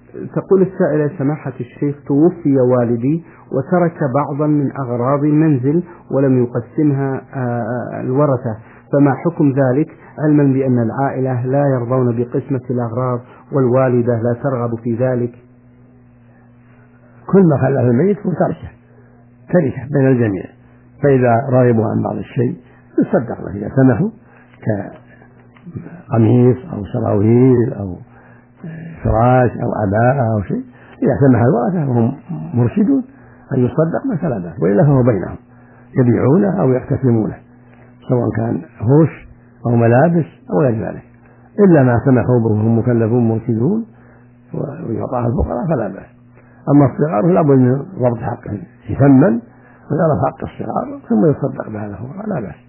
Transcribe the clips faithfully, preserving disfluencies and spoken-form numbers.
تقول السائلة: سماحة الشيخ، توفي والدي وترك بعضا من أغراض المنزل ولم يقسمها الورثة، فما حكم ذلك، علما بأن العائلة لا يرضون بقسمة الأغراض والوالدة لا ترغب في ذلك؟ كل ما خلف الميت هو تركه تركه بين الجميع، فإذا رغبوا عن بعض الشيء يصدق له إذا سمحوا، كقميص أو سراويل أو فراش أو عباءة أو شيء، إذا سمح الورثة وهم مرشدون أن يصدق ما فلا بأس، وإلا فهو بينهم يبيعونه أو يقتسمونه، سواء كان فرش أو ملابس أو غير ذلك، إلا ما سمحوا به وهم مكلفون مرشدون ويعطاه الفقراء فلا بأس. أما الصغار فلا بد من ضبط حقه يثمن ويعرف حق الصغار ثم يصدق بهذا الفقراء لا بأس.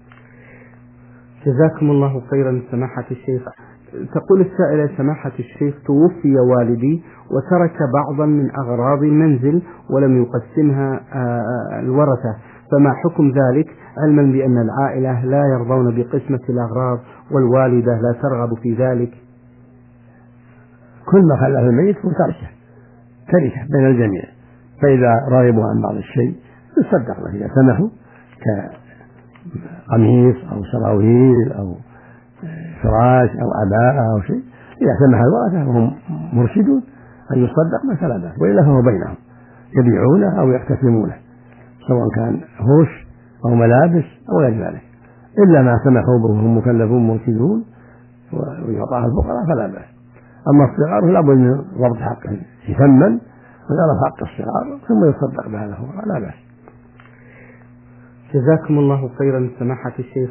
جزاكم الله خيرا سماحة الشيخ. تقول السائلة: سماحة الشيخ، توفي والدي وترك بعضا من أغراض المنزل ولم يقسمها الورثة، فما حكم ذلك، علما بأن العائلة لا يرضون بقسمة الأغراض والوالدة لا ترغب في ذلك؟ كل ما خلف الميت هو تركه تركه بين الجميع، فإذا رغبوا عن بعض الشيء يصدق له إذا سمحوا، كقميص أو سراويل أو فراش أو عباءة أو شيء، إذا سمح الورثة وهم مرشدون أن يصدق ما فلا بأس، وإلا فهو بينهم يبيعونه أو يقتسمونه، سواء كان فرش أو ملابس أو غير ذلك، إلا ما سمحوا به وهم مكلفون مرشدون ويعطاه الفقراء فلا بأس. أما الصغار فلا بد من ضبط حقه يثمن ويعرف حق الصغار ثم يصدق بهذا الفقراء لا بأس. جزاكم الله خيرا سماحة الشيخ.